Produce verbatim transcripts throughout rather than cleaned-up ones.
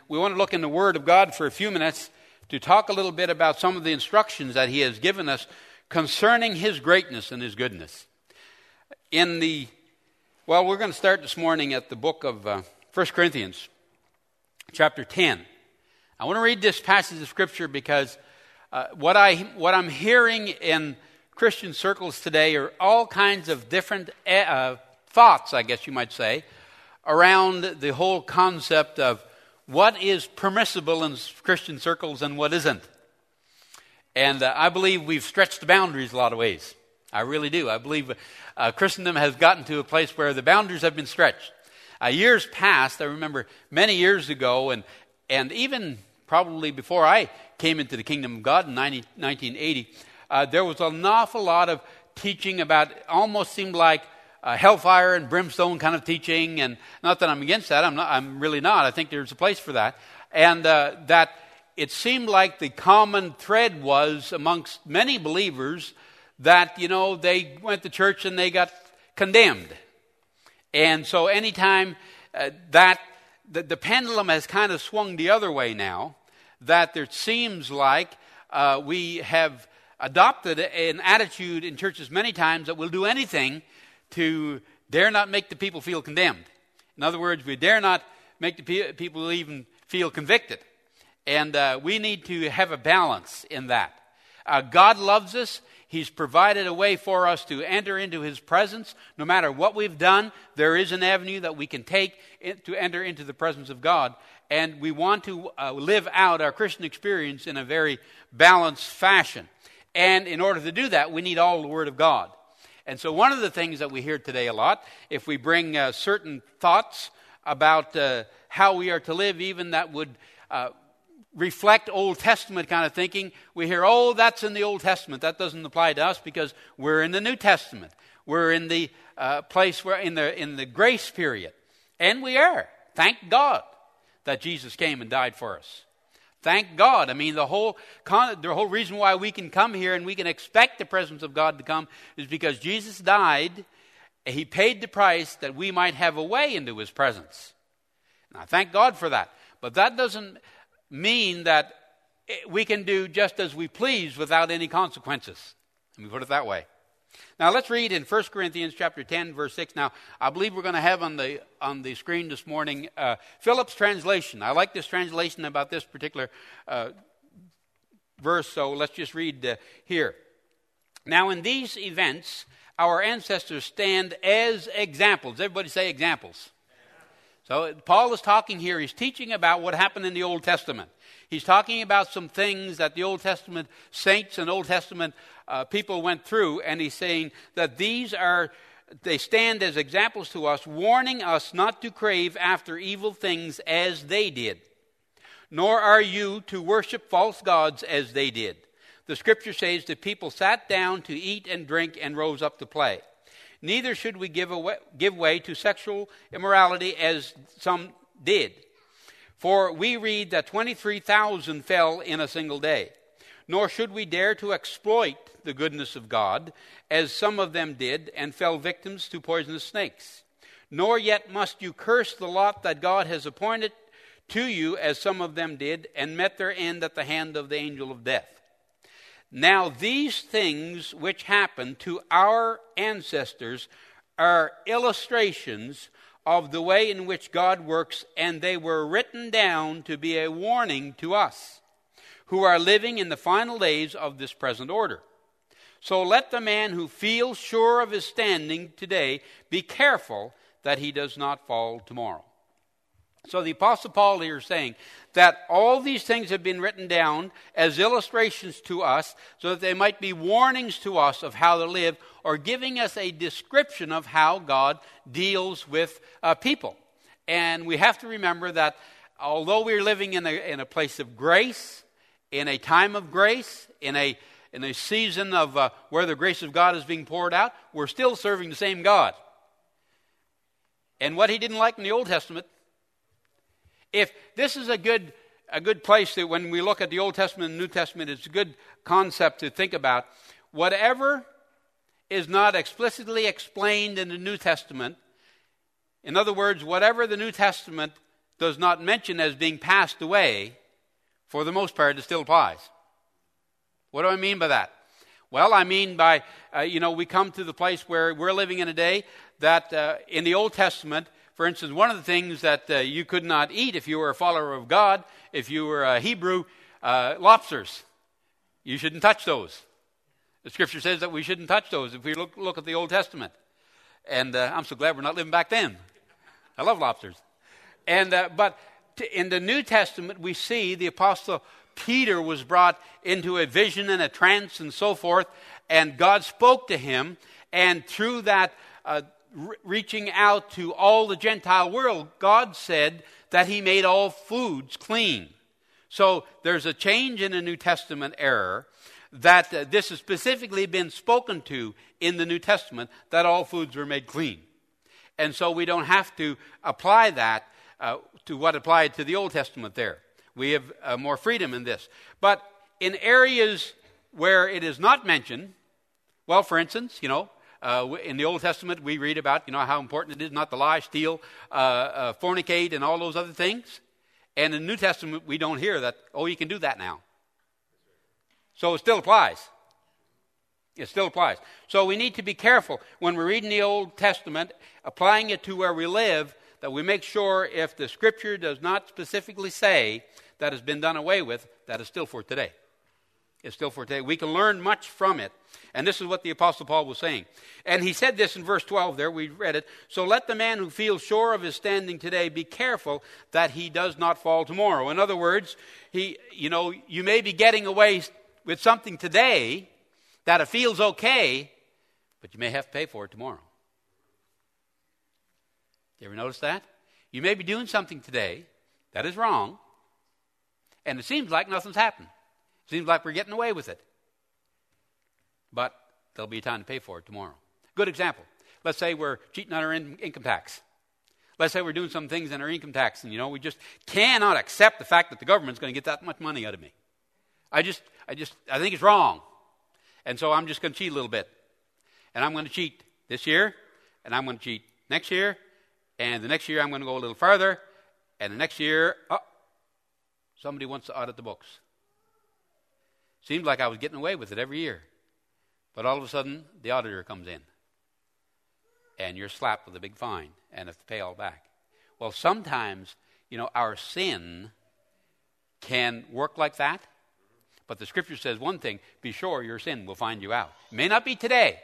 we want to look in the Word of God for a few minutes to talk a little bit about some of the instructions that He has given us concerning His greatness and His goodness. In the, well, we're going to start this morning at the book of uh, First Corinthians, chapter ten. I want to read this passage of Scripture because uh, what, I, what I'm hearing in Christian circles today are all kinds of different uh, thoughts, I guess you might say, around the whole concept of what is permissible in Christian circles and what isn't. And uh, I believe we've stretched the boundaries a lot of ways. I really do. I believe uh, Christendom has gotten to a place where the boundaries have been stretched. Uh, years past, I remember many years ago, and and even probably before I came into the kingdom of God in nineteen eighty, uh, there was an awful lot of teaching about, almost seemed like uh, hellfire and brimstone kind of teaching. And not that I'm against that. I'm not. I'm really not. I think there's a place for that. And uh, that it seemed like the common thread was amongst many believers that, you know, they went to church and they got condemned. And so anytime uh, that the, the pendulum has kind of swung the other way now, that there seems like uh, we have adopted an attitude in churches many times that we'll do anything to dare not make the people feel condemned. In other words, we dare not make the pe- people even feel convicted. And uh, we need to have a balance in that. Uh, God loves us. He's provided a way for us to enter into His presence. No matter what we've done, there is an avenue that we can take to enter into the presence of God. And we want to uh, live out our Christian experience in a very balanced fashion. And in order to do that, we need all the Word of God. And so one of the things that we hear today a lot, if we bring uh, certain thoughts about uh, how we are to live, even that would uh, reflect Old Testament kind of thinking, we hear, oh, that's in the Old Testament. That doesn't apply to us because we're in the New Testament. We're in the uh, place where in the in the grace period. And we are. Thank God that Jesus came and died for us. Thank God. I mean, the whole con- the whole reason why we can come here and we can expect the presence of God to come is because Jesus died. He paid the price that we might have a way into His presence. And I thank God for that. But that doesn't mean that we can do just as we please without any consequences. Let me put it that way. Now let's read in First Corinthians chapter ten, verse six. Now I believe we're going to have on the on the screen this morning uh, Phillips' translation. I like this translation about this particular uh, verse, so let's just read uh, here. Now in these events, our ancestors stand as examples. Everybody say examples. So Paul is talking here, he's teaching about what happened in the Old Testament. He's talking about some things that the Old Testament saints and Old Testament uh, people went through, and he's saying that these are, they stand as examples to us, warning us not to crave after evil things as they did. Nor are you to worship false gods as they did. The Scripture says that people sat down to eat and drink and rose up to play. Neither should we give away, give way to sexual immorality as some did. For we read that twenty-three thousand fell in a single day. Nor should we dare to exploit the goodness of God, as some of them did, and fell victims to poisonous snakes. Nor yet must you curse the lot that God has appointed to you, as some of them did, and met their end at the hand of the angel of death. Now these things which happened to our ancestors are illustrations of the way in which God works, and they were written down to be a warning to us, who are living in the final days of this present order. So let the man who feels sure of his standing today be careful that he does not fall tomorrow. So the Apostle Paul here is saying that all these things have been written down as illustrations to us so that they might be warnings to us of how to live, or giving us a description of how God deals with uh, people. And we have to remember that although we're living in a, in a place of grace, in a time of grace, in a, in a season of uh, where the grace of God is being poured out, we're still serving the same God. And what He didn't like in the Old Testament, if this is a good a good place that when we look at the Old Testament and New Testament, it's a good concept to think about. Whatever is not explicitly explained in the New Testament, in other words, whatever the New Testament does not mention as being passed away, for the most part, it still applies. What do I mean by that? Well, I mean by, uh, you know, we come to the place where we're living in a day that uh, in the Old Testament, for instance, one of the things that uh, you could not eat if you were a follower of God, if you were a Hebrew, uh, lobsters. You shouldn't touch those. The Scripture says that we shouldn't touch those if we look, look at the Old Testament. And uh, I'm so glad we're not living back then. I love lobsters. And uh, But to, in the New Testament, we see the Apostle Peter was brought into a vision and a trance and so forth, and God spoke to him, and through that uh, re- reaching out to all the Gentile world, God said that he made all foods clean. So there's a change in the New Testament era that uh, this has specifically been spoken to in the New Testament, that all foods were made clean. And so we don't have to apply that uh, to what applied to the Old Testament there. We have uh, more freedom in this. But in areas where it is not mentioned, well, for instance, you know, uh, in the Old Testament we read about, you know, how important it is not to lie, steal, uh, uh, fornicate, and all those other things. And in the New Testament we don't hear that, oh, you can do that now. So it still applies. It still applies. So we need to be careful when we're reading the Old Testament, applying it to where we live, that we make sure if the Scripture does not specifically say that has been done away with, that is still for today. It's still for today. We can learn much from it. And this is what the Apostle Paul was saying. And he said this in verse twelve there, we read it. So let the man who feels sure of his standing today be careful that he does not fall tomorrow. In other words, he, you know, you may be getting away with something today that it feels okay, but you may have to pay for it tomorrow. You ever notice that? You may be doing something today that is wrong, and it seems like nothing's happened. It seems like we're getting away with it. But there'll be a time to pay for it tomorrow. Good example. Let's say we're cheating on our in- income tax. Let's say we're doing some things in our income tax, and, you know, we just cannot accept the fact that the government's going to get that much money out of me. I just, I just, I think it's wrong. And so I'm just going to cheat a little bit. And I'm going to cheat this year, and I'm going to cheat next year, and the next year I'm going to go a little farther, and the next year, oh, somebody wants to audit the books. Seemed like I was getting away with it every year. But all of a sudden, the auditor comes in, and you're slapped with a big fine and have to pay all back. Well, sometimes, you know, our sin can work like that. But the Scripture says one thing, be sure your sin will find you out. It may not be today,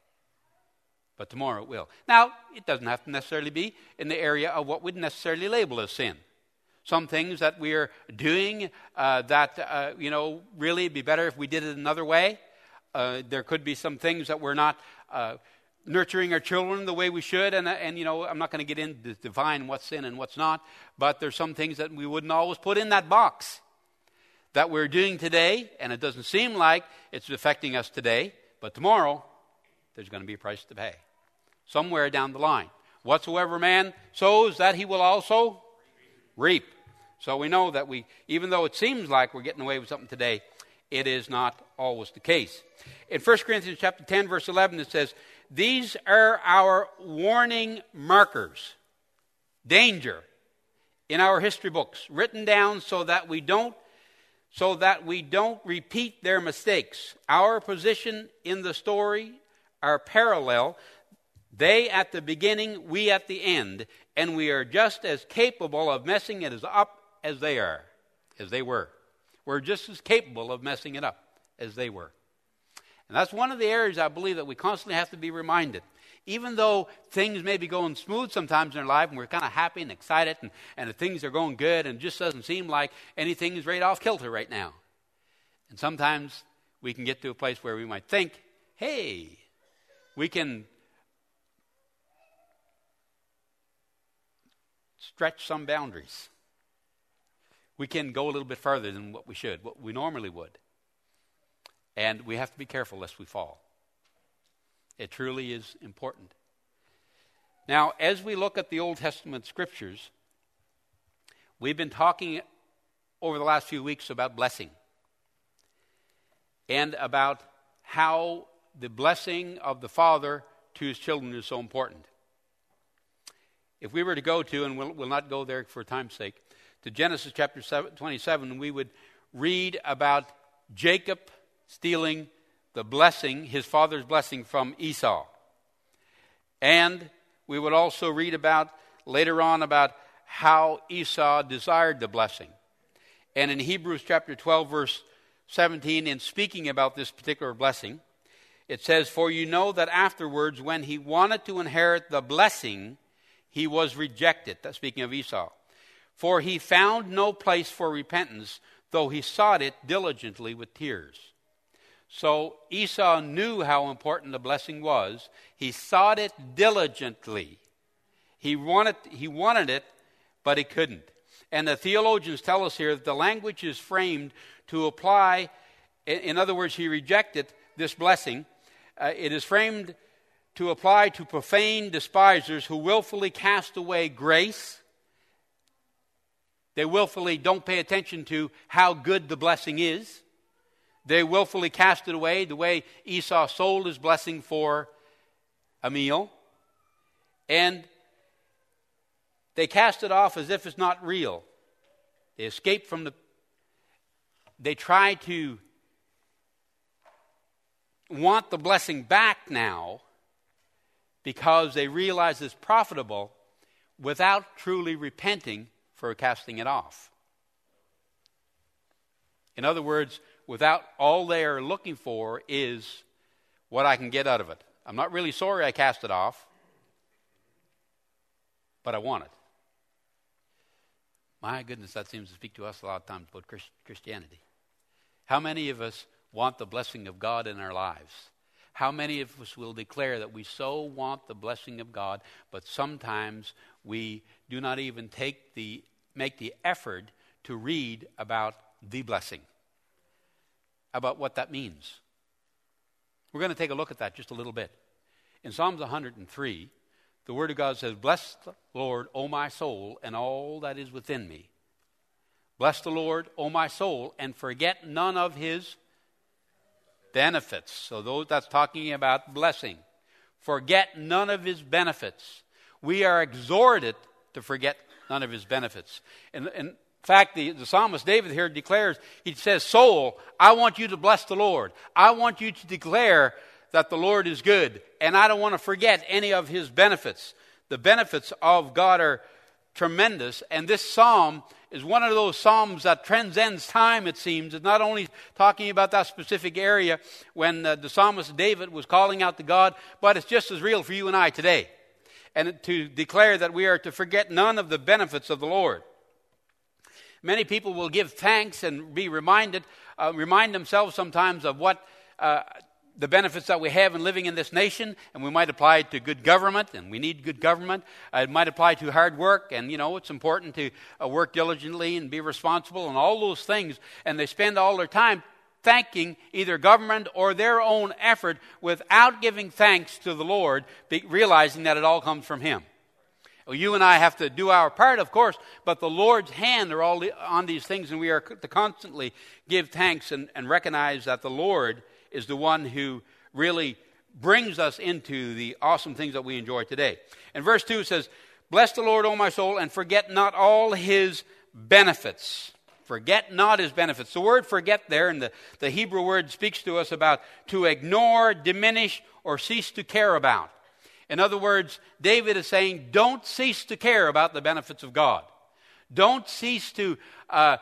but tomorrow it will. Now, it doesn't have to necessarily be in the area of what we'd necessarily label as sin. Some things that we are doing uh, that, uh, you know, really be better if we did it another way. Uh, there could be some things that we're not uh, nurturing our children the way we should. And, and you know, I'm not going to get into define what's sin and what's not. But there's some things that we wouldn't always put in that box that we're doing today, and it doesn't seem like it's affecting us today, but tomorrow there's going to be a price to pay somewhere down the line. Whatsoever man sows, that he will also reap. So we know that we, even though it seems like we're getting away with something today, it is not always the case. In First Corinthians chapter ten, verse eleven, it says, these are our warning markers, danger, in our history books, written down so that we don't so that we don't repeat their mistakes. Our position in the story are parallel. They at the beginning, we at the end, and we are just as capable of messing it up as they are, as they were. We're just as capable of messing it up as they were. And that's one of the areas I believe that we constantly have to be reminded. Even though things may be going smooth sometimes in our life and we're kind of happy and excited and, and the things are going good and it just doesn't seem like anything is right off kilter right now. And sometimes we can get to a place where we might think, hey, we can stretch some boundaries. We can go a little bit further than what we should, what we normally would. And we have to be careful lest we fall. It truly is important. Now, as we look at the Old Testament scriptures, we've been talking over the last few weeks about blessing and about how the blessing of the Father to his children is so important. if we were to go to, and we'll, we'll not go there for time's sake, to Genesis chapter twenty-seven, we would read about Jacob stealing the blessing, his father's blessing, from Esau. And we would also read about, later on, about how Esau desired the blessing. And in Hebrews chapter twelve, verse seventeen, in speaking about this particular blessing, it says, "For you know that afterwards, when he wanted to inherit the blessing, he was rejected." That's speaking of Esau. "For he found no place for repentance, though he sought it diligently with tears." So Esau knew how important the blessing was. He sought it diligently. He wanted, he wanted it, but he couldn't. And the theologians tell us here that the language is framed to apply, in, in other words, he rejected this blessing. Uh, it is framed to apply to profane despisers who willfully cast away grace. They willfully don't pay attention to how good the blessing is. They willfully cast it away the way Esau sold his blessing for a meal. And they cast it off as if it's not real. They escape from the... They try to want the blessing back now because they realize it's profitable without truly repenting for casting it off. In other words, without all they are looking for is what I can get out of it. I'm not really sorry I cast it off, but I want it. My goodness, that seems to speak to us a lot of times about Christ- Christianity. How many of us want the blessing of God in our lives? How many of us will declare that we so want the blessing of God, but sometimes we do not even take the make the effort to read about the blessing, about what that means? We're going to take a look at that just a little bit. In Psalms one hundred three, the Word of God says, "Bless the Lord, O my soul, and all that is within me. Bless the Lord, O my soul, and forget none of his benefits." So those that's talking about blessing. Forget none of his benefits. We are exhorted to forget none of his benefits. And in fact, the, the psalmist David here declares, he says, "Soul, I want you to bless the Lord. I want you to declare that the Lord is good, and I don't want to forget any of his benefits." The benefits of God are tremendous, and this psalm is one of those psalms that transcends time, it seems. It's not only talking about that specific area when uh, the psalmist David was calling out to God, but it's just as real for you and I today. And to declare that we are to forget none of the benefits of the Lord. Many people will give thanks and be reminded, uh, remind themselves sometimes of what uh, the benefits that we have in living in this nation, and we might apply it to good government, and we need good government. Uh, it might apply to hard work, and you know, it's important to uh, work diligently and be responsible and all those things. And they spend all their time thanking either government or their own effort without giving thanks to the Lord, be, realizing that it all comes from him. Well, you and I have to do our part, of course, but the Lord's hand are all on these things, and we are to constantly give thanks and, and recognize that the Lord is the one who really brings us into the awesome things that we enjoy today. And verse two says, "Bless the Lord, O my soul, and forget not all his benefits." Forget not his benefits. The word forget there, and the, the Hebrew word speaks to us about to ignore, diminish, or cease to care about. In other words, David is saying, don't cease to care about the benefits of God. Don't cease to uh,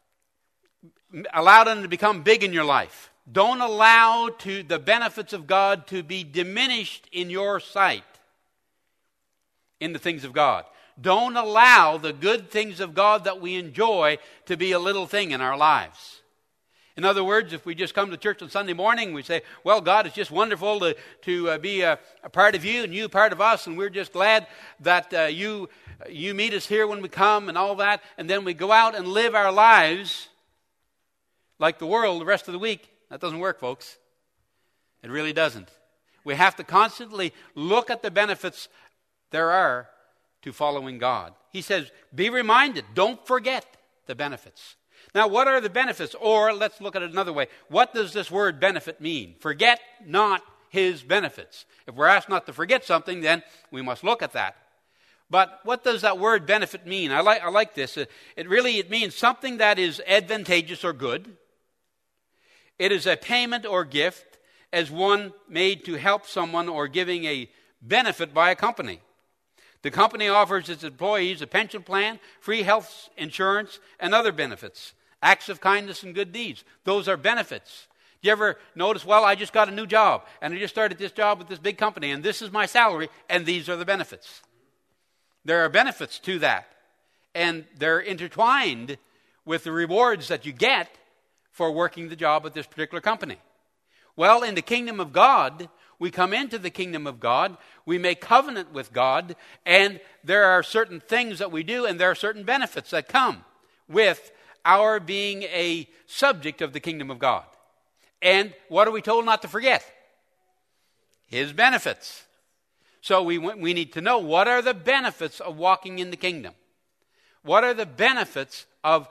allow them to become big in your life. Don't allow to the benefits of God to be diminished in your sight in the things of God. Don't allow the good things of God that we enjoy to be a little thing in our lives. In other words, if we just come to church on Sunday morning, we say, well, God, it's just wonderful to, to uh, be a, a part of you and you a part of us, and we're just glad that uh, you, you meet us here when we come and all that, and then we go out and live our lives like the world the rest of the week. That doesn't work, folks. It really doesn't. We have to constantly look at the benefits there are to following God. He says, be reminded, don't forget the benefits. Now, what are the benefits? Or let's look at it another way. What does this word benefit mean? Forget not his benefits. If we're asked not to forget something, then we must look at that. But what does that word benefit mean? I like, I like this. It really it means something that is advantageous or good. It is a payment or gift as one made to help someone or giving a benefit by a company. The company offers its employees a pension plan, free health insurance, and other benefits. Acts of kindness and good deeds. Those are benefits. Do you ever notice, well, I just got a new job, and I just started this job with this big company, and this is my salary, and these are the benefits. There are benefits to that, and they're intertwined with the rewards that you get for working the job at this particular company. Well, in the kingdom of God, we come into the kingdom of God, we make covenant with God, and there are certain things that we do, and there are certain benefits that come with our being a subject of the kingdom of God. And what are we told not to forget? His benefits. So we, we need to know, what are the benefits of walking in the kingdom? What are the benefits of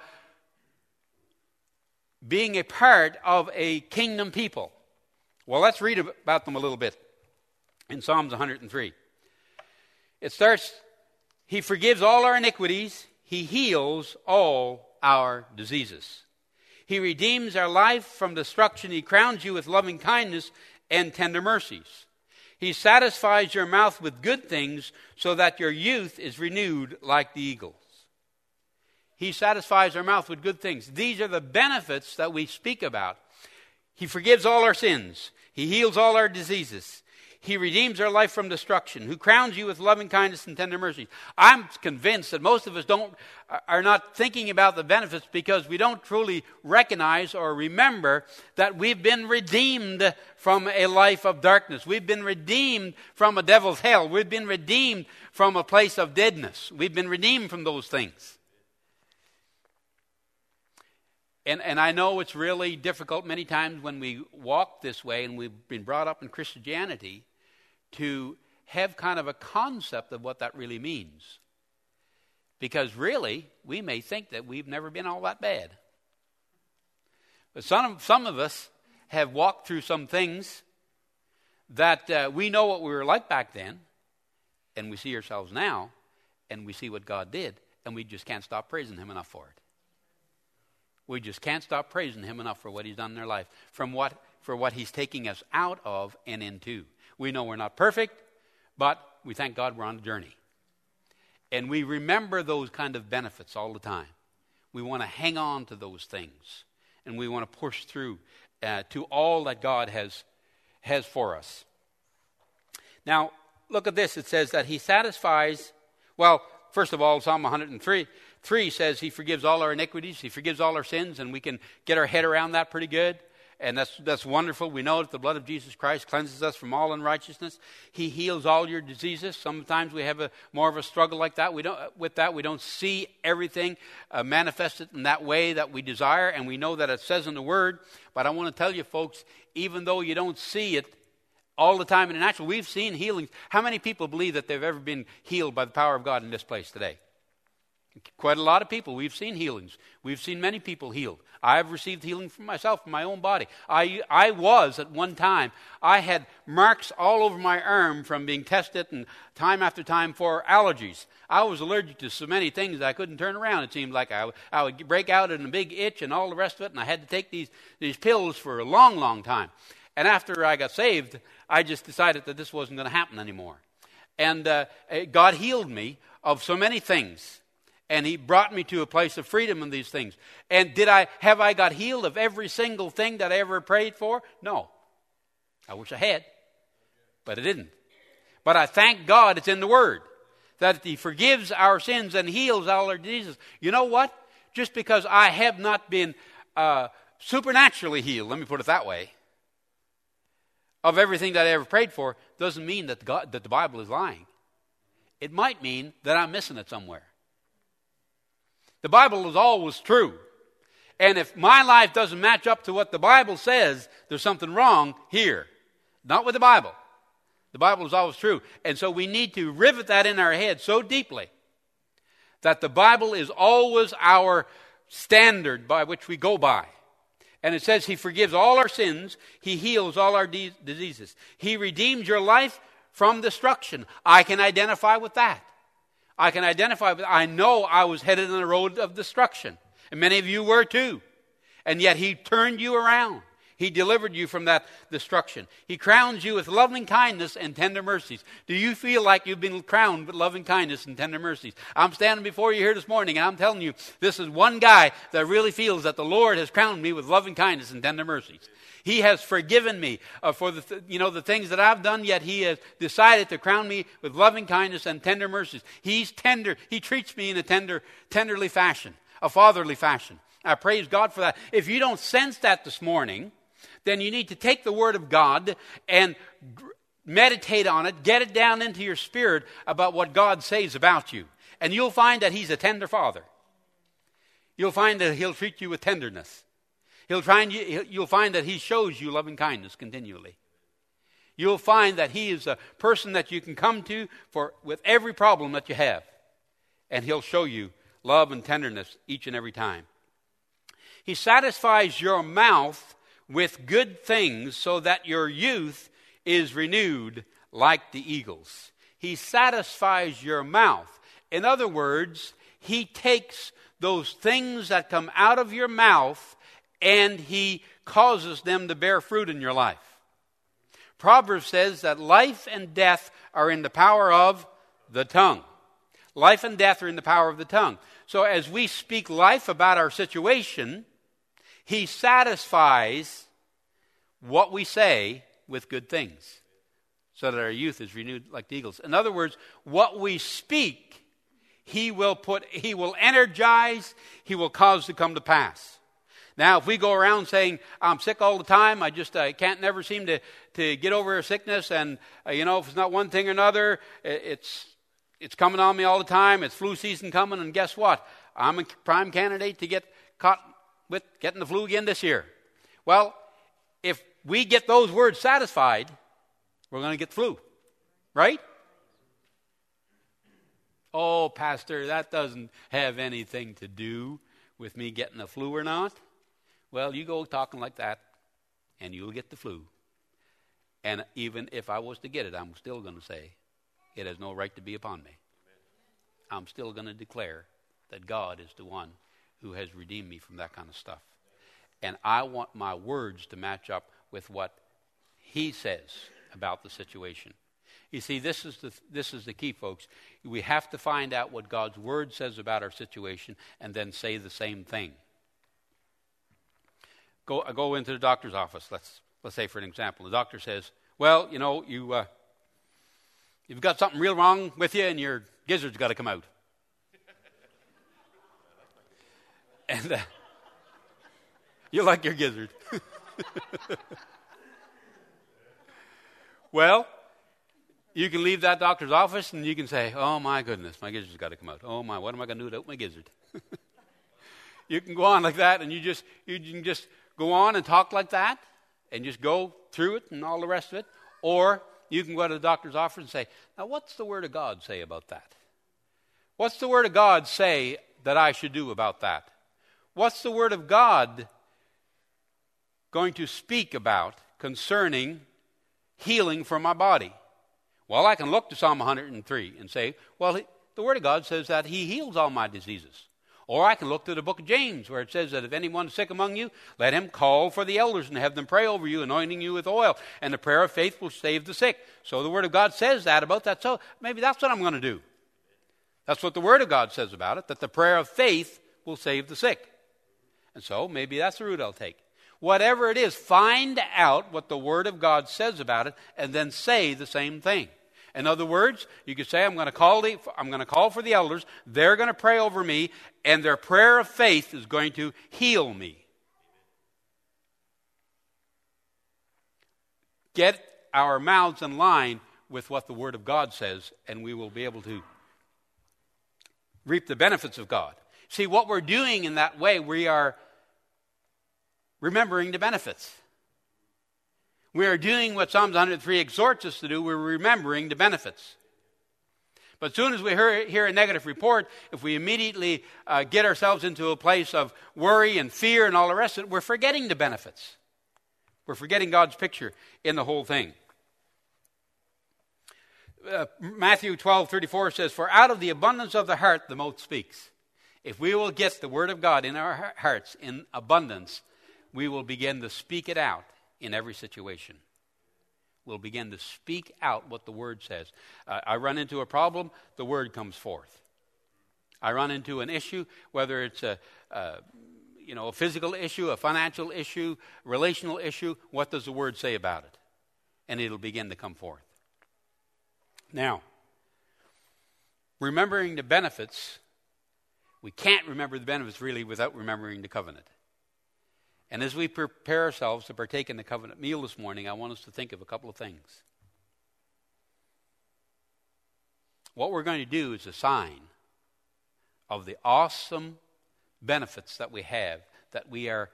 being a part of a kingdom people? Well, let's read about them a little bit in Psalms one hundred three. It starts, He forgives all our iniquities. He heals all our diseases. He redeems our life from destruction. He crowns you with loving kindness and tender mercies. He satisfies your mouth with good things so that your youth is renewed like the eagles. He satisfies our mouth with good things. These are the benefits that we speak about. He forgives all our sins. He heals all our diseases. He redeems our life from destruction. Who crowns you with loving kindness and tender mercies. I'm convinced that most of us don't are not thinking about the benefits because we don't truly recognize or remember that we've been redeemed from a life of darkness. We've been redeemed from a devil's hell. We've been redeemed from a place of deadness. We've been redeemed from those things. And, and I know it's really difficult many times when we walk this way and we've been brought up in Christianity to have kind of a concept of what that really means. Because really, we may think that we've never been all that bad. But some, some of us have walked through some things that uh, we know what we were like back then, and we see ourselves now, and we see what God did, and we just can't stop praising Him enough for it. We just can't stop praising Him enough for what He's done in our life, from what for what He's taking us out of and into. We know we're not perfect, but we thank God we're on a journey. And we remember those kind of benefits all the time. We want to hang on to those things, and we want to push through uh, to all that God has has for us. Now, look at this. It says that He satisfies, well, first of all, Psalm one hundred three three says He forgives all our iniquities. He forgives all our sins, and we can get our head around that pretty good. And that's that's wonderful. We know that the blood of Jesus Christ cleanses us from all unrighteousness. He heals all your diseases. Sometimes we have a more of a struggle like that. We don't with that. We don't see everything uh, manifested in that way that we desire, and we know that it says in the Word. But I want to tell you, folks, even though you don't see it all the time in the natural, we've seen healings. How many people believe that they've ever been healed by the power of God in this place today? Quite a lot of people. We've seen healings. We've seen many people healed. I've received healing from myself, from my own body. I I was at one time, I had marks all over my arm from being tested and time after time for allergies. I was allergic to so many things that I couldn't turn around. It seemed like I, I would break out in a big itch and all the rest of it, and I had to take these, these pills for a long, long time. And after I got saved, I just decided that this wasn't going to happen anymore. And uh, God healed me of so many things. And He brought me to a place of freedom in these things. And did I have I got healed of every single thing that I ever prayed for? No. I wish I had. But I didn't. But I thank God it's in the Word. That He forgives our sins and heals all our diseases. You know what? Just because I have not been uh, supernaturally healed, let me put it that way, of everything that I ever prayed for, doesn't mean that, God, that the Bible is lying. It might mean that I'm missing it somewhere. The Bible is always true. And if my life doesn't match up to what the Bible says, there's something wrong here. Not with the Bible. The Bible is always true. And so we need to rivet that in our head so deeply that the Bible is always our standard by which we go by. And it says He forgives all our sins. He heals all our de- diseases. He redeems your life from destruction. I can identify with that. I can identify with, I know I was headed on a road of destruction. And many of you were too. And yet he turned you around. He delivered you from that destruction. He crowns you with loving kindness and tender mercies. Do you feel like you've been crowned with loving kindness and tender mercies? I'm standing before you here this morning, and I'm telling you, this is one guy that really feels that the Lord has crowned me with loving kindness and tender mercies. He has forgiven me uh, for the th- you know the things that I've done, yet he has decided to crown me with loving kindness and tender mercies. He's tender. He treats me in a tender, tenderly fashion, a fatherly fashion. I praise God for that. If you don't sense that this morning, then you need to take the Word of God and meditate on it, get it down into your spirit about what God says about you. And you'll find that He's a tender Father. You'll find that He'll treat you with tenderness. He'll try and you, you'll find that He shows you loving kindness continually. You'll find that He is a person that you can come to for with every problem that you have. And He'll show you love and tenderness each and every time. He satisfies your mouth with good things so that your youth is renewed like the eagles. He satisfies your mouth. In other words, He takes those things that come out of your mouth and He causes them to bear fruit in your life. Proverbs says that life and death are in the power of the tongue. Life and death are in the power of the tongue. So as we speak life about our situation, He satisfies what we say with good things so that our youth is renewed like the eagles. In other words, what we speak, He will put, He will energize, He will cause to come to pass. Now, if we go around saying, I'm sick all the time, I just I can't never seem to, to get over a sickness, and, uh, you know, if it's not one thing or another, it's, it's coming on me all the time, it's flu season coming, and guess what? I'm a prime candidate to get caught with getting the flu again this year. Well, if we get those words satisfied, we're going to get the flu, right? Oh, Pastor, that doesn't have anything to do with me getting the flu or not. Well, you go talking like that, and you'll get the flu. And even if I was to get it, I'm still going to say, it has no right to be upon me. I'm still going to declare that God is the one who has redeemed me from that kind of stuff. And I want my words to match up with what He says about the situation. You see, this is the this is the key, folks. We have to find out what God's Word says about our situation and then say the same thing. Go I go into the doctor's office. Let's let's say, for an example, the doctor says, "Well, you know, you uh, you've got something real wrong with you, and your gizzard's got to come out." And uh, you like your gizzard. Well, you can leave that doctor's office and you can say, oh my goodness, my gizzard's got to come out. Oh my, what am I going to do without my gizzard? You can go on like that, and you just you can just go on and talk like that and just go through it and all the rest of it. Or you can go to the doctor's office and say, now what's the Word of God say about that? What's the Word of God say that I should do about that? What's the Word of God going to speak about concerning healing for my body? Well, I can look to Psalm one hundred three and say, well, the Word of God says that He heals all my diseases. Or I can look to the book of James, where it says that if anyone's sick among you, let him call for the elders and have them pray over you, anointing you with oil. And the prayer of faith will save the sick. So the Word of God says that about that. So maybe that's what I'm going to do. That's what the Word of God says about it, that the prayer of faith will save the sick. And so maybe that's the route I'll take. Whatever it is, find out what the Word of God says about it and then say the same thing. In other words, you could say, I'm going to call the, I'm going to call for the elders. They're going to pray over me, and their prayer of faith is going to heal me. Get our mouths in line with what the Word of God says, and we will be able to reap the benefits of God. See, what we're doing in that way, we are remembering the benefits. We are doing what Psalms one hundred three exhorts us to do. We're remembering the benefits. But as soon as we hear, hear a negative report, if we immediately uh, get ourselves into a place of worry and fear and all the rest of it, we're forgetting the benefits. We're forgetting God's picture in the whole thing. uh, Matthew twelve thirty-four says, "For out of the abundance of the heart the mouth speaks." If we will get the Word of God in our hearts in abundance, we will begin to speak it out in every situation. We'll begin to speak out what the Word says. Uh, I run into a problem, the Word comes forth. I run into an issue, whether it's a, a you know, a physical issue, a financial issue, relational issue, what does the Word say about it? And it'll begin to come forth. Now, remembering the benefits, we can't remember the benefits really without remembering the covenant. And as we prepare ourselves to partake in the covenant meal this morning, I want us to think of a couple of things. What we're going to do is a sign of the awesome benefits that we have, that we are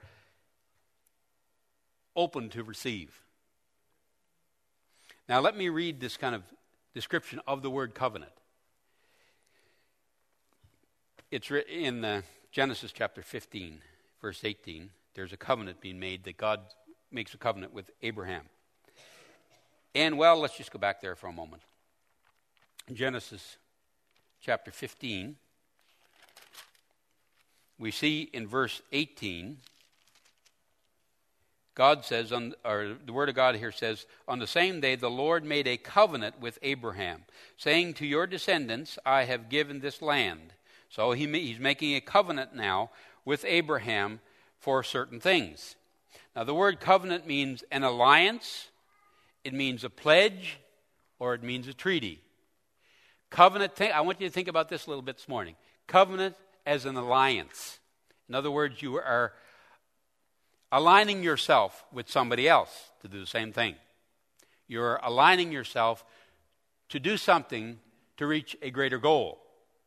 open to receive. Now let me read this kind of description of the word covenant. It's in uh, Genesis chapter fifteen, verse eighteen. There's a covenant being made that God makes a covenant with Abraham. And, well, let's just go back there for a moment. In Genesis chapter fifteen, we see in verse eighteen, God says, on, or the word of God here says, "On the same day the Lord made a covenant with Abraham, saying, 'To your descendants I have given this land.'" So he, he's making a covenant now with Abraham for certain things. Now the word covenant means an alliance, it means a pledge, or it means a treaty. Covenant, I want you to think about this a little bit this morning. Covenant as an alliance. In other words, you are aligning yourself with somebody else to do the same thing. You're aligning yourself to do something to reach a greater goal.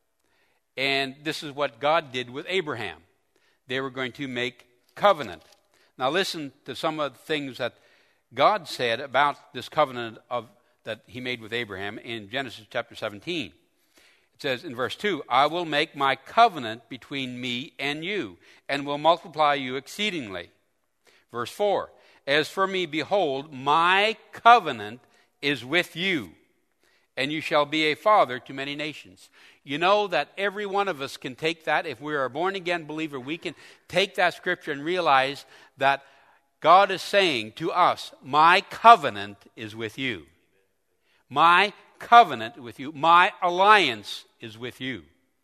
And this is what God did with Abraham. They were going to make covenant. Now listen to some of the things that God said about this covenant of that he made with Abraham in Genesis chapter seventeen. It says in verse two, "I will make my covenant between me and you, and will multiply you exceedingly." Verse four, "As for me, behold, my covenant is with you, and you shall be a father to many nations." You know that every one of us can take that. If we are a born-again believer, we can take that scripture and realize that God is saying to us, my covenant is with you. My covenant with you. My alliance is with you.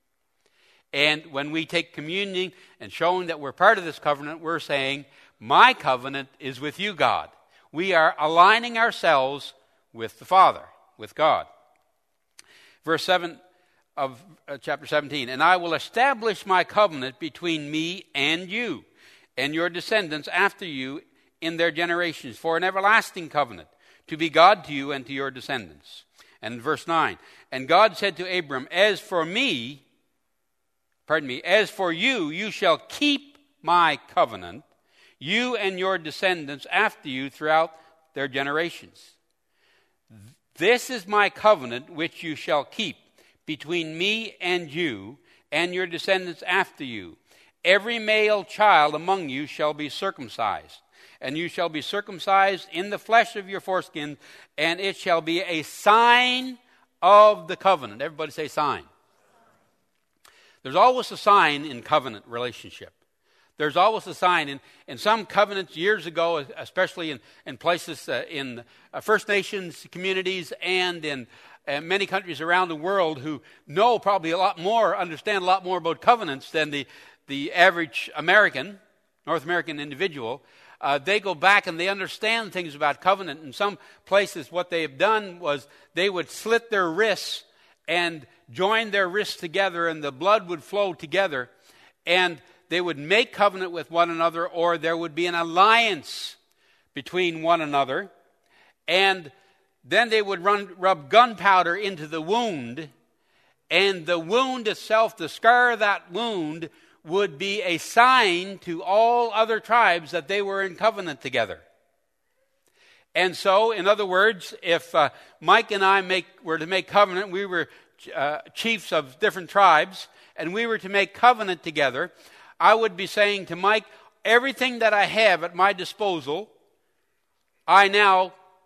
And when we take communion and showing that we're part of this covenant, we're saying, my covenant is with you, God. We are aligning ourselves with the Father, with God. Verse seven of uh, chapter seventeen, "And I will establish my covenant between me and you, and your descendants after you in their generations, for an everlasting covenant, to be God to you and to your descendants." And verse nine, "And God said to Abram, as for me, pardon me, as for you, you shall keep my covenant, you and your descendants after you throughout their generations. This is my covenant which you shall keep between me and you and your descendants after you. Every male child among you shall be circumcised, and you shall be circumcised in the flesh of your foreskin, and it shall be a sign of the covenant." Everybody say sign. There's always a sign in covenant relationship. There's always a sign. In, in some covenants years ago, especially in, in places uh, in uh, First Nations communities and in uh, many countries around the world who know probably a lot more, understand a lot more about covenants than the, the average American, North American individual, uh, they go back and they understand things about covenant. In some places what they have done was they would slit their wrists and join their wrists together, and the blood would flow together, and they would make covenant with one another, or there would be an alliance between one another, and then they would run, rub gunpowder into the wound, and the wound itself, the scar of that wound, would be a sign to all other tribes that they were in covenant together. And so, in other words, if uh, Mike and I make, were to make covenant, we were uh, chiefs of different tribes, and we were to make covenant together, I would be saying to Mike, everything that I have at my disposal, I now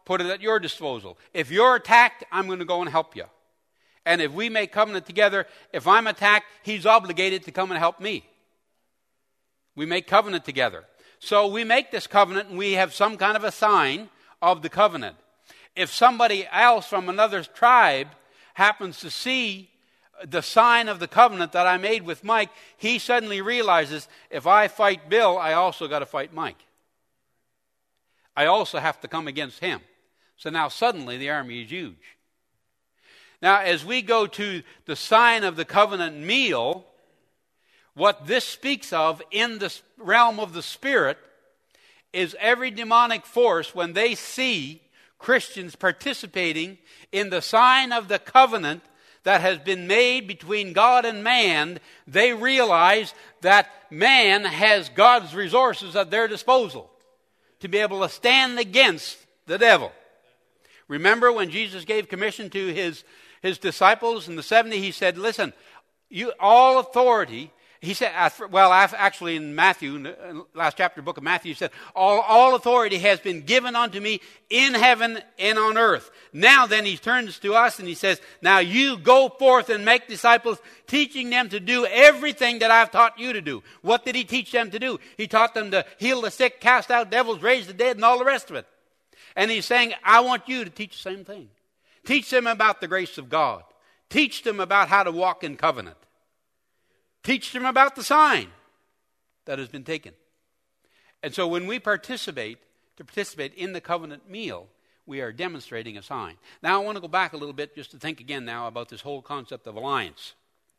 put it at your disposal. If you're attacked, I'm going to go and help you. And if we make covenant together, if I'm attacked, he's obligated to come and help me. We make covenant together. So we make this covenant and we have some kind of a sign of the covenant. If somebody else from another tribe happens to see the sign of the covenant that I made with Mike, he suddenly realizes, if I fight Bill, I also got to fight Mike. I also have to come against him. So now suddenly the army is huge. Now, as we go to the sign of the covenant meal, what this speaks of in the realm of the Spirit is every demonic force, when they see Christians participating in the sign of the covenant that has been made between God and man, they realize that man has God's resources at their disposal to be able to stand against the devil. Remember when Jesus gave commission to his His disciples in the seventy, he said, listen, you all authority, he said, well, actually in Matthew, last chapter, book of Matthew, he said, all, all authority has been given unto me in heaven and on earth. Now then he turns to us and he says, now you go forth and make disciples, teaching them to do everything that I've taught you to do. What did he teach them to do? He taught them to heal the sick, cast out devils, raise the dead, and all the rest of it. And he's saying, I want you to teach the same thing. Teach them about the grace of God. Teach them about how to walk in covenant. Teach them about the sign that has been taken. And so when we participate, to participate in the covenant meal, we are demonstrating a sign. Now I want to go back a little bit just to think again now about this whole concept of alliance.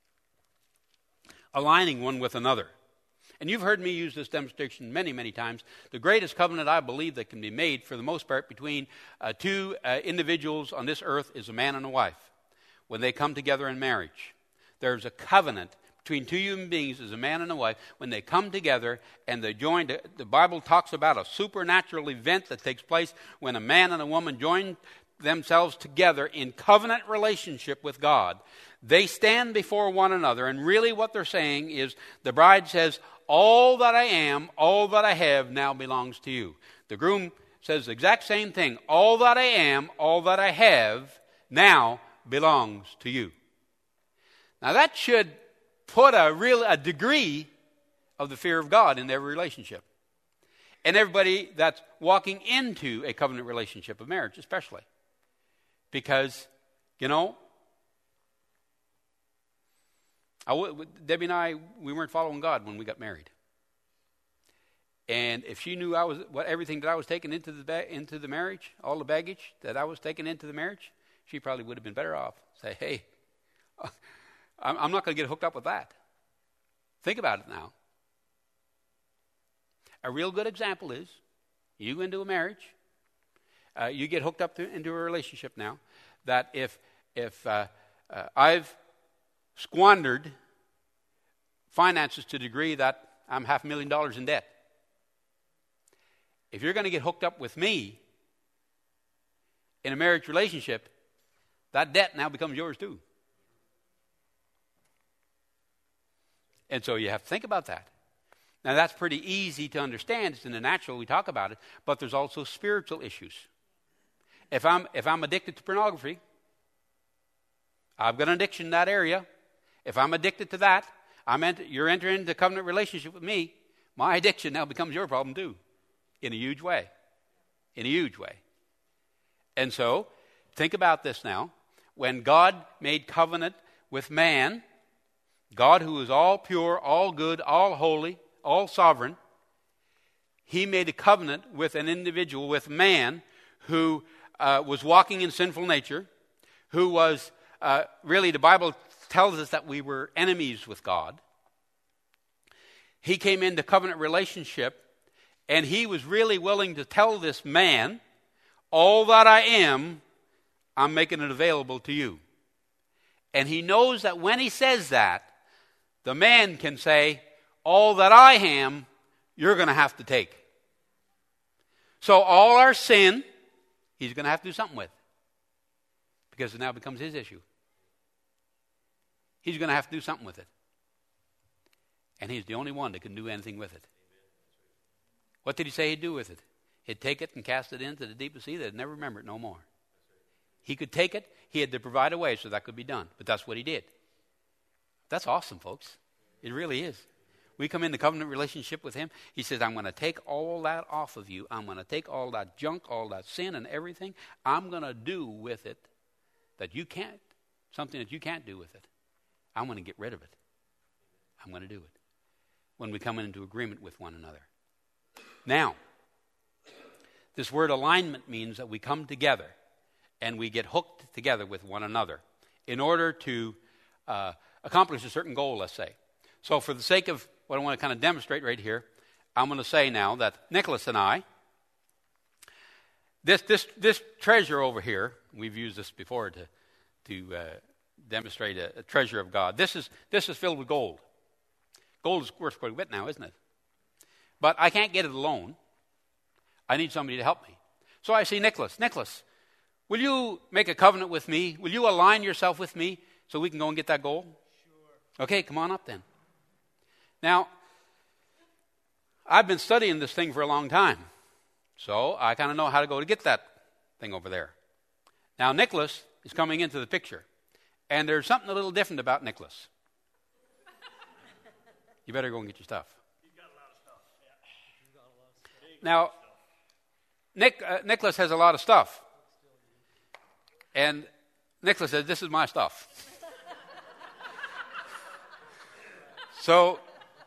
Aligning one with another. And you've heard me use this demonstration many, many times. The greatest covenant I believe that can be made, for the most part, between uh, two uh, individuals on this earth is a man and a wife. When they come together in marriage, there's a covenant between two human beings as a man and a wife. When they come together and they join, the, the Bible talks about a supernatural event that takes place when a man and a woman join themselves together in covenant relationship with God. They stand before one another, and really what they're saying is, the bride says, all that I am, all that I have now belongs to you. The groom says the exact same thing. All that I am, all that I have now belongs to you. Now that should put a real a degree of the fear of God in every relationship. And everybody that's walking into a covenant relationship of marriage especially. Because, you know, I w- Debbie and I, we weren't following God when we got married. And if she knew I was what everything that I was taking into the ba- into the marriage, all the baggage that I was taking into the marriage, she probably would have been better off. Say, hey, I'm, I'm not going to get hooked up with that. Think about it now. A real good example is you go into a marriage, uh, you get hooked up to, into a relationship now. That if if uh, uh, I've squandered finances to the degree that I'm half a million dollars in debt. If you're going to get hooked up with me in a marriage relationship, that debt now becomes yours too. And so you have to think about that. Now that's pretty easy to understand. It's in the natural, we talk about it, but there's also spiritual issues. If I'm if I'm addicted to pornography, I've got an addiction in that area. If I'm addicted to that, I'm ent- you're entering into a covenant relationship with me. My addiction now becomes your problem too, in a huge way, in a huge way. And so, think about this now. When God made covenant with man, God who is all pure, all good, all holy, all sovereign, he made a covenant with an individual, with man, who uh, was walking in sinful nature, who was, uh, really the Bible tells us that we were enemies with God. He came into covenant relationship, and he was really willing to tell this man, all that I am, I'm making it available to you. And he knows that when he says that, the man can say, all that I am, you're going to have to take. So all our sin, he's going to have to do something with. Because it now becomes his issue. He's going to have to do something with it. And he's the only one that can do anything with it. What did he say he'd do with it? He'd take it and cast it into the deepest sea. They'd never remember it no more. He could take it. He had to provide a way so that could be done. But that's what he did. That's awesome, folks. It really is. We come into covenant relationship with him. He says, I'm going to take all that off of you. I'm going to take all that junk, all that sin and everything. I'm going to do with it that you can't, something that you can't do with it. I'm going to get rid of it. I'm going to do it. When we come into agreement with one another. Now, this word alignment means that we come together and we get hooked together with one another in order to uh, accomplish a certain goal, let's say. So for the sake of what I want to kind of demonstrate right here, I'm going to say now that Nicholas and I, this this this treasure over here, we've used this before to to uh, demonstrate a, a treasure of God. This is this is filled with gold. Gold is worth quite a bit now, isn't it? But I can't get it alone. I need somebody to help me. So I say, Nicholas, Nicholas, will you make a covenant with me? Will you align yourself with me so we can go and get that gold? Sure. Okay, come on up then. Now, I've been studying this thing for a long time. So I kind of know how to go to get that thing over there. Now, Nicholas is coming into the picture. And there's something a little different about Nicholas. You better go and get your stuff. He's got a lot of stuff. Yeah. He's got a lot of stuff. Now, Nick, uh, Nicholas has a lot of stuff. And Nicholas says, this is my stuff. So,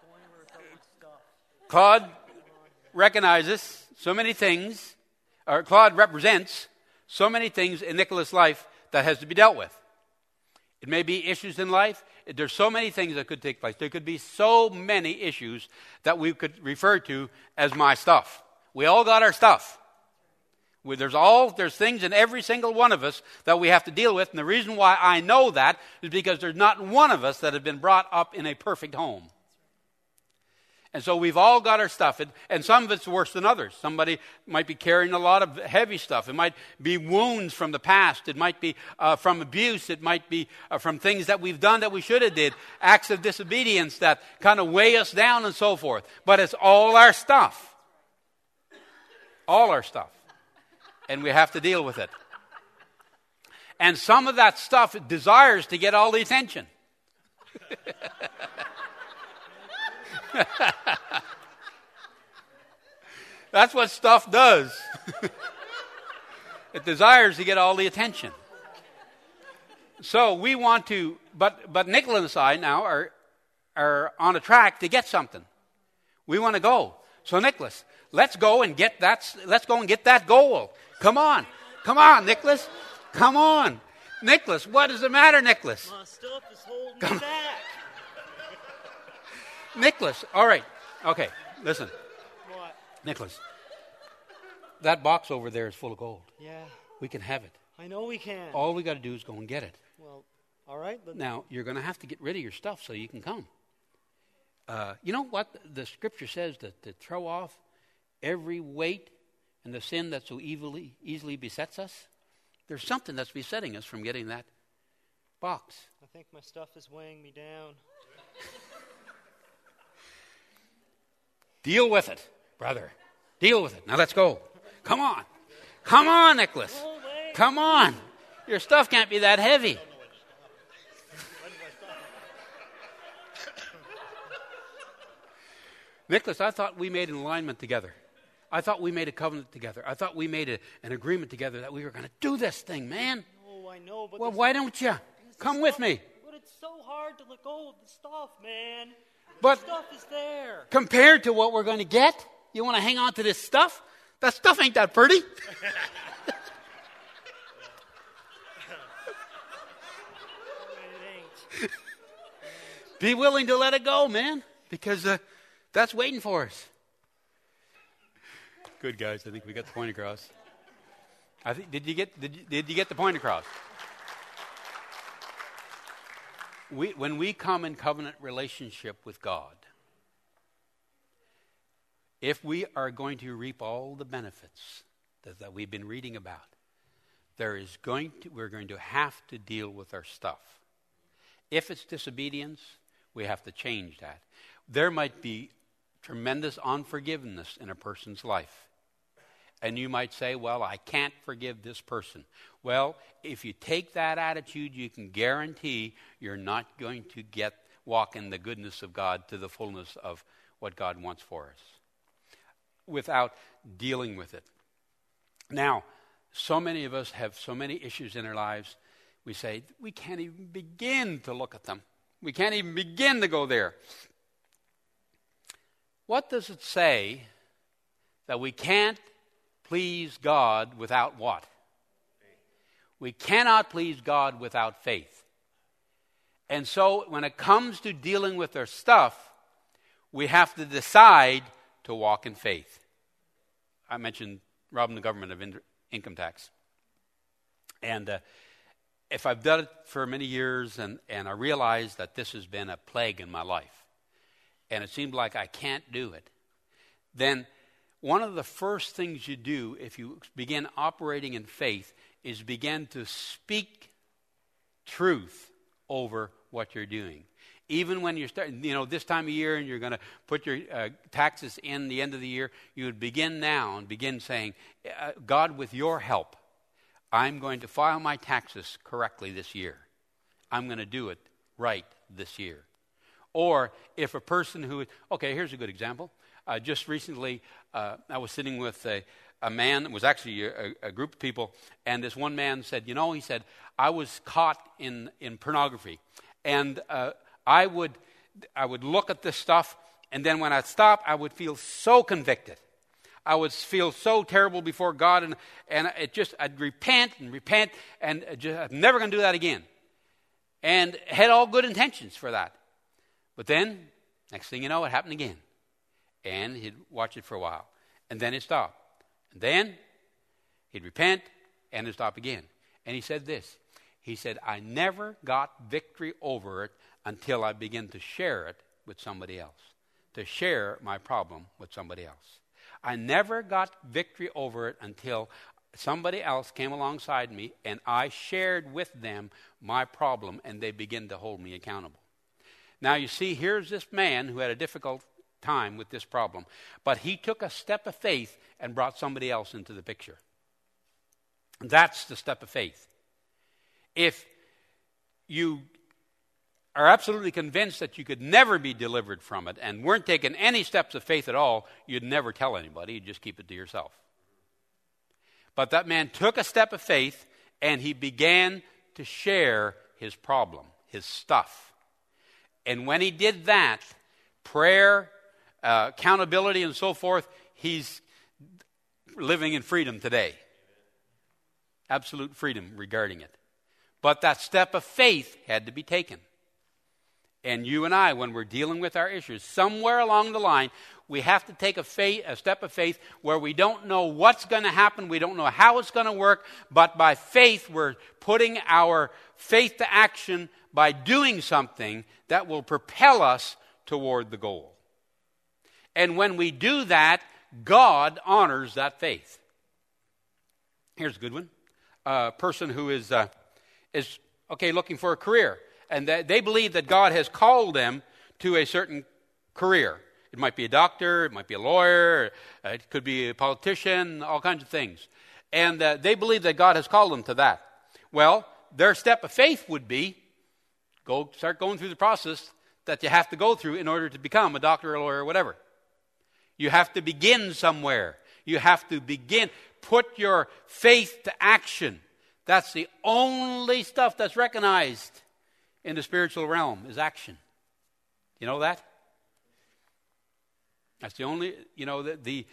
Claude recognizes so many things, or Claude represents so many things in Nicholas' life that has to be dealt with. It may be issues in life. There's so many things that could take place. There could be so many issues that we could refer to as my stuff. We all got our stuff. We, there's all there's things in every single one of us that we have to deal with. And the reason why I know that is because there's not one of us that have been brought up in a perfect home. And so we've all got our stuff, and, and some of it's worse than others. Somebody might be carrying a lot of heavy stuff. It might be wounds from the past. It might be uh, from abuse. It might be uh, from things that we've done that we should have did, acts of disobedience that kind of weigh us down and so forth. But it's all our stuff. All our stuff. And we have to deal with it. And some of that stuff desires to get all the attention. That's what stuff does. It desires to get all the attention. So we want to, but but Nicholas and I now are are on a track to get something. We want to go. So Nicholas, let's go and get that. Let's go and get that goal. Come on, come on, Nicholas, come on, Nicholas. What is the matter, Nicholas? My stuff is holding me back. Nicholas, all right, okay, listen. What? Nicholas, that box over there is full of gold. Yeah. We can have it. I know we can. All we got to do is go and get it. Well, all right. But now, you're going to have to get rid of your stuff so you can come. Uh, you know what the scripture says? That to throw off every weight and the sin that so evilly, easily besets us? There's something that's besetting us from getting that box. I think my stuff is weighing me down. Deal with it, brother. Deal with it. Now let's go. Come on. Come on, Nicholas. Come on. Your stuff can't be that heavy. Nicholas, I thought we made an alignment together. I thought we made a covenant together. I thought we made a, an agreement together that we were going to do this thing, man. No, I know, but... Well, why don't you? Come with me. But it's so hard to let go of the stuff, man. But the stuff is there. Compared to what we're going to get, you want to hang on to this stuff? That stuff ain't that pretty. It ain't. Be willing to let it go, man, because uh, that's waiting for us. Good, guys. I think we got the point across. I think. Did you get? Did you, did you get the point across? We, when we come in covenant relationship with God, if we are going to reap all the benefits that, that we've been reading about, there is going to, we're going to have to deal with our stuff. If it's disobedience, we have to change that. There might be tremendous unforgiveness in a person's life. And you might say, well, I can't forgive this person. Well, if you take that attitude, you can guarantee you're not going to get walk in the goodness of God to the fullness of what God wants for us without dealing with it. Now, so many of us have so many issues in our lives, we say, we can't even begin to look at them. We can't even begin to go there. What does it say that we can't please God without what? We cannot please God without faith. And so when it comes to dealing with our stuff, we have to decide to walk in faith. I mentioned robbing the government of in- income tax. And uh, if I've done it for many years and, and I realize that this has been a plague in my life, and it seems like I can't do it, then one of the first things you do if you begin operating in faith is begin to speak truth over what you're doing. Even when you're starting, you know, this time of year and you're going to put your uh, taxes in the end of the year, you would begin now and begin saying, uh, God, with your help, I'm going to file my taxes correctly this year. I'm going to do it right this year. Or if a person who, okay, here's a good example. Uh, just recently, uh, I was sitting with a, a man, it was actually a, a group of people, and this one man said, you know, he said, I was caught in, in pornography. And uh, I would I would look at this stuff, and then when I'd stop, I would feel so convicted. I would feel so terrible before God, and, and it just, I'd repent and repent, and just, I'm never going to do that again. And had all good intentions for that. But then, next thing you know, it happened again. And he'd watch it for a while. And then he'd stop. And then he'd repent, and it'd stop again. And he said this. He said, I never got victory over it until I began to share it with somebody else. To share my problem with somebody else. I never got victory over it until somebody else came alongside me and I shared with them my problem and they began to hold me accountable. Now you see, here's this man who had a difficult time with this problem, but he took a step of faith and brought somebody else into the picture. That's the step of faith. If you are absolutely convinced that you could never be delivered from it and weren't taking any steps of faith at all, you'd never tell anybody. You'd just keep it to yourself. But that man took a step of faith and he began to share his problem, his stuff. And when he did that, prayer, uh, accountability, and so forth, he's living in freedom today. Absolute freedom regarding it. But that step of faith had to be taken. And you and I, when we're dealing with our issues, somewhere along the line, we have to take a, faith, a step of faith where we don't know what's going to happen, we don't know how it's going to work, but by faith, we're putting our faith to action by doing something that will propel us toward the goal. And when we do that, God honors that faith. Here's a good one. A person who is, uh, is okay, looking for a career. And they believe that God has called them to a certain career. It might be a doctor, it might be a lawyer, it could be a politician, all kinds of things. And uh, they believe that God has called them to that. Well, their step of faith would be, go start going through the process that you have to go through in order to become a doctor, a lawyer, or whatever. You have to begin somewhere. You have to begin, put your faith to action. That's the only stuff that's recognized in the spiritual realm is action. You know that? That's the only, you know, the, the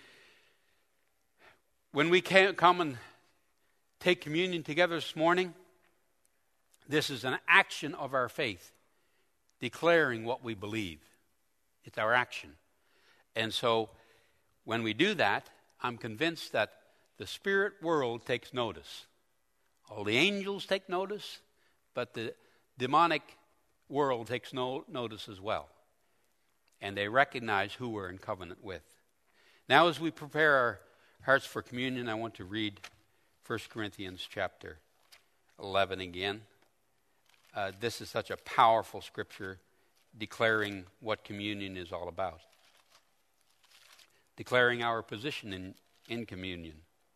when we can come and take communion together this morning, this is an action of our faith, declaring what we believe. It's our action. And so when we do that, I'm convinced that the spirit world takes notice. All the angels take notice, but the demonic world takes no notice as well. And they recognize who we're in covenant with. Now as we prepare our hearts for communion, I want to read First Corinthians chapter eleven again. Uh, this is such a powerful scripture declaring what communion is all about. Declaring our position in, in communion.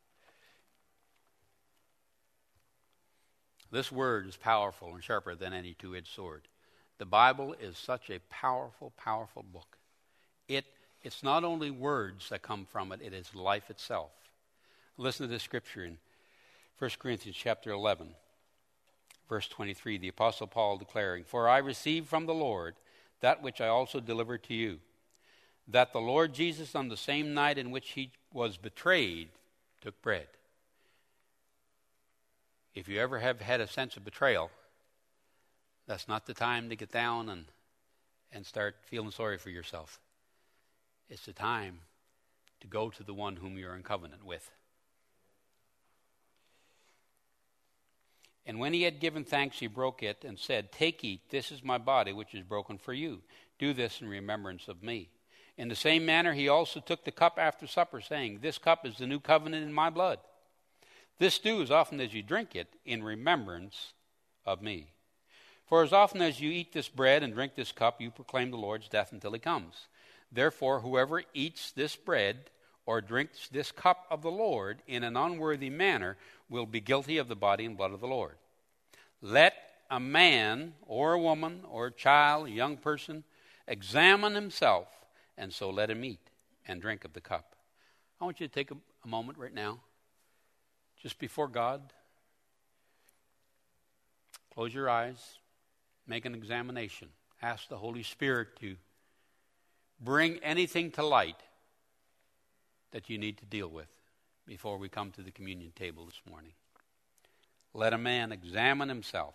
This word is powerful and sharper than any two-edged sword. The Bible is such a powerful, powerful book. It, it's not only words that come from it, it is life itself. Listen to this scripture in First Corinthians chapter eleven, verse twenty-three. The Apostle Paul declaring, "For I received from the Lord that which I also delivered to you, that the Lord Jesus on the same night in which he was betrayed took bread." If you ever have had a sense of betrayal, that's not the time to get down and, and start feeling sorry for yourself. It's the time to go to the one whom you're in covenant with. And when he had given thanks, he broke it and said, "Take, eat, this is my body, which is broken for you. Do this in remembrance of me." In the same manner, he also took the cup after supper, saying, "This cup is the new covenant in my blood. This do as often as you drink it in remembrance of me. For as often as you eat this bread and drink this cup, you proclaim the Lord's death until he comes. Therefore, whoever eats this bread or drinks this cup of the Lord in an unworthy manner will be guilty of the body and blood of the Lord. Let a man or a woman or a child, a young person, examine himself, and so let him eat and drink of the cup." I want you to take a, a moment right now, just before God. Close your eyes, make an examination. Ask the Holy Spirit to bring anything to light that you need to deal with before we come to the communion table this morning. Let a man examine himself.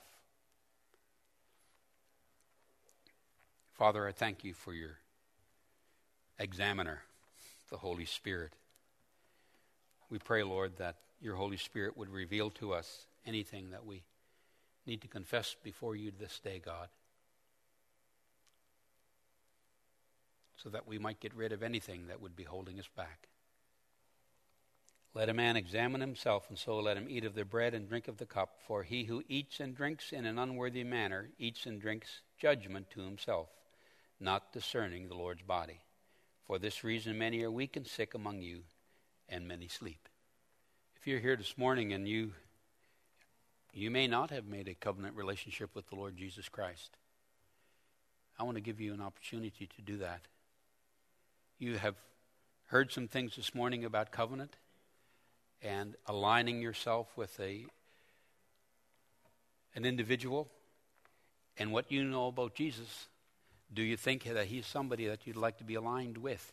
Father, I thank you for your examiner, the Holy Spirit. We pray, Lord, that your Holy Spirit would reveal to us anything that we need to confess before you this day, God, so that we might get rid of anything that would be holding us back. Let a man examine himself, and so let him eat of the bread and drink of the cup. For he who eats and drinks in an unworthy manner eats and drinks judgment to himself, not discerning the Lord's body. For this reason many are weak and sick among you, and many sleep. If you're here this morning and you you may not have made a covenant relationship with the Lord Jesus Christ, I want to give you an opportunity to do that. You have heard some things this morning about covenant and aligning yourself with a an individual and what you know about Jesus. Do you think that he's somebody that you'd like to be aligned with?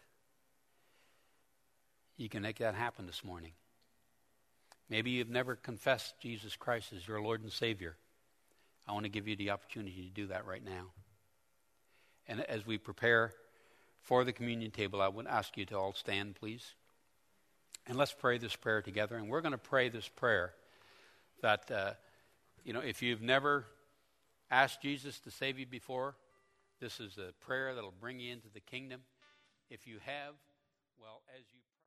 You can make that happen this morning. Maybe you've never confessed Jesus Christ as your Lord and Savior. I want to give you the opportunity to do that right now. And as we prepare for the communion table, I would ask you to all stand, please. And let's pray this prayer together. And we're going to pray this prayer that, uh, you know, if you've never asked Jesus to save you before, this is a prayer that will bring you into the kingdom. If you have, well, as you